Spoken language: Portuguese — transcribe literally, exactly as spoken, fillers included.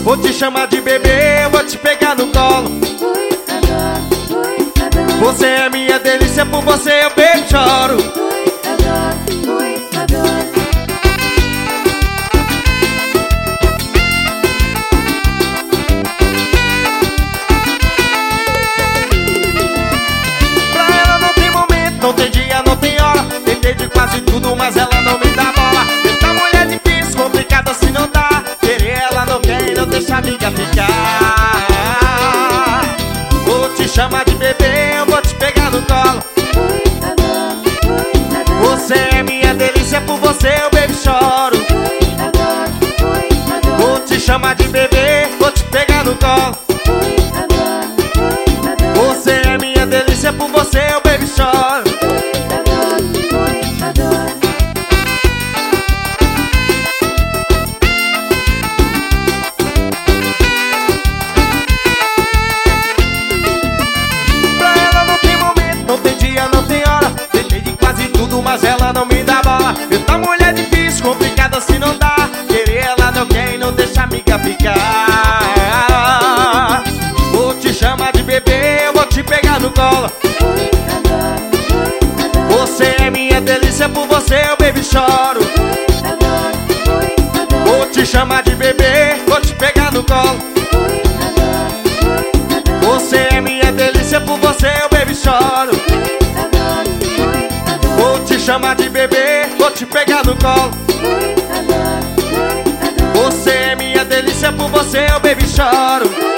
Vou te chamar de bebê, vou te pegar no colo. Ui, adoro, ui, adoro. Você é minha delícia, por você eu bebo e choro. Ui, adoro, ui, adoro. Pra ela não tem momento, não tem dia, não tem hora. Tentei de quase tudo, mas ela não me dá bola. Essa mulher difícil, complicada se não dá. Querer ela não quer e não deixa a amiga ficar. Vou te chamar de bebê, eu vou te pegar no colo. Ui, adoro, ui, adoro. Você é minha delícia, por você eu bebo e choro. Ui, adoro, ui, adoro. Vou te chamar de bebê, vou te pegar no colo. Ui, adoro, ui, adoro. Você é minha delícia, por você eu bebo e choro. Ui, adoro, ui, adoro. Pra ela não tem momento, não tem dia, não tem hora. Tentei de quase tudo, mas ela não me dá bola. Essa mulher difícil, complicada se não dá. Querer ela não quer e não deixa a amiga ficar. Vou te chamar de bebê, eu vou te pegar no colo. Ui, adoro, ui, adoro. Você é minha delícia, por você eu bebo e choro. Ui, adoro, ui, adoro. Vou te chamar de bebê, vou te pegar no colo. Ui, adoro, ui, adoro. Você é minha delícia, por você eu bebo e choro. Ui, adoro, ui, adoro. Vou te chamar de bebê, vou te pegar no colo. Ui, adoro, ui, adoro. Você é minha delícia, por você eu bebo e choro.